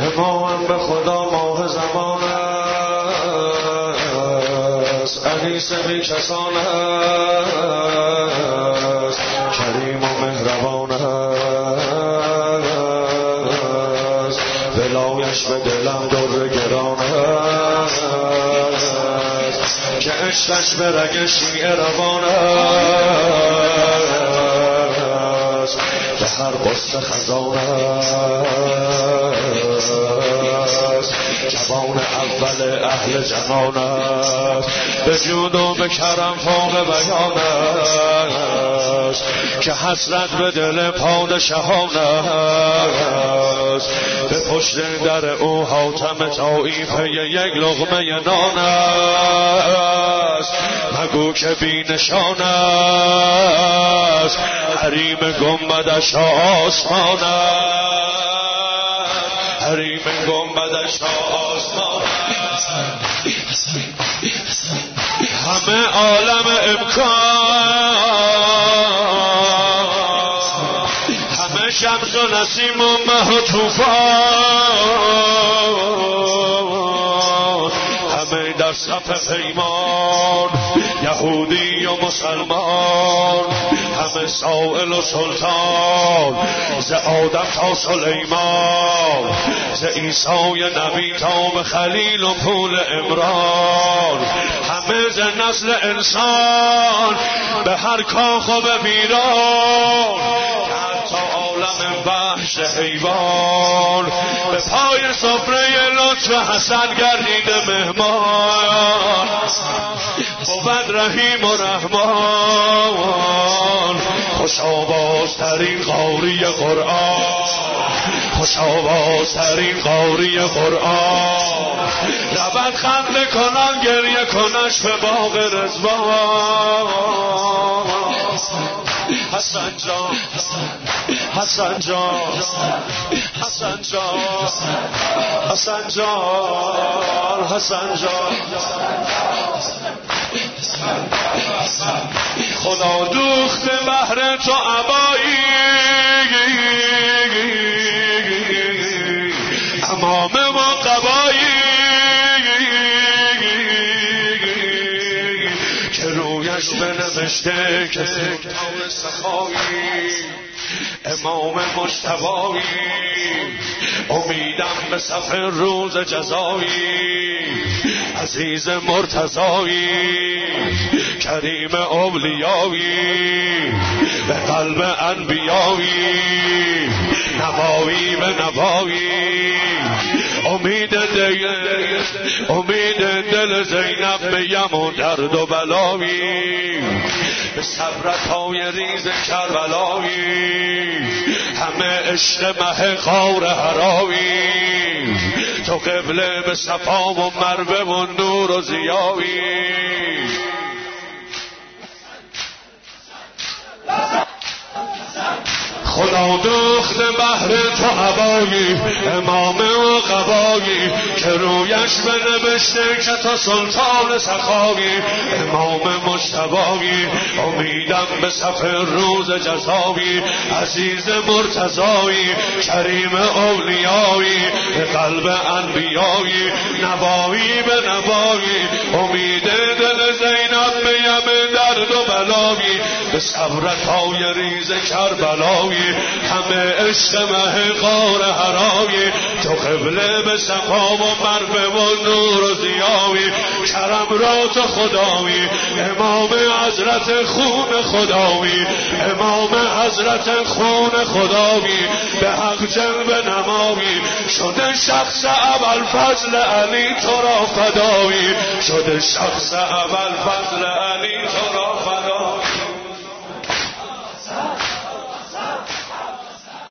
امام به خدا ماه زمان است، انیس بی کسان است، کریم و مهربان است، ولایش به دلم در گران است، که عشقش به رگ شیعه روان است، به هر قصه خزان است، جوان اول اهل جهان است، به جود و به کرم فوق بیان است، که حسرت به دل پادشاهان است، به پشت در او حاتم طایفه یک لقمه نان است، مگو که بی نشان است، حریم گنبدش آسمان است، حریم گنبدش آسمان است، همه عالم امکان، همه شمس و نسیم و مه و طوفان، همه در صف پیمان، یهودی و مسلمان، همه سائل و سلطان، ز آدم تا سلیمان، ز عیسی نبی تا به خلیل و پول عمران، همه ز نسل انسان به هر کاخ و به ویران، حتی عالم وحش حیوان به پای سفره لطف حسن گردیده مهمان، بود رحیم و رحمان، خوش آوازترین قاری قرآن، خوش آوازترین قاری قرآن، لبت خنده کنان گریه کنش به باغ رضوان، حسن جان حسن جان حسن جان حسن جان حسن جان، خدا دوخت بهر تو عبایی، امامه و قبایی، که رویش بنوشته که سکتار سخایی، امام مجتبایی، امیدم به صف روز جزایی، عزیز مرتضایی، کریم اولیایی، به قلب انبیایی، نوایی به نوایی، امید دل زینب به یم و درد و بلایی، به صبرتهای ریز کربلایی، همه عشق مه غار حرایی، تو قبله به صفا و مروه و نور و ضیایی، خدا دوخت بهر تو هوایی، امامه و قبایی، که رویش بنوشته که تو سلطان سخایی، امام مجتبایی، امیدم به صف روز جزایی، عزیز مرتضایی، کریم اولیایی، به قلب انبیایی، نوایی به نوایی، امید دل زینب به یم درد و بلایی، به صبرتهای ریز کربلایی، همه عشق مه غار حرایی، تو قبله به صفا و مروه و نور و ضیایی، کرم را تو خدایی، امام حضرت خون خدایی، امام حضرت خون خدایی، به حق جلوه نمایی، شده شخص ابوالفضل علی تو را فدایی، شده شخص ابوالفضل علی تو را فدایی.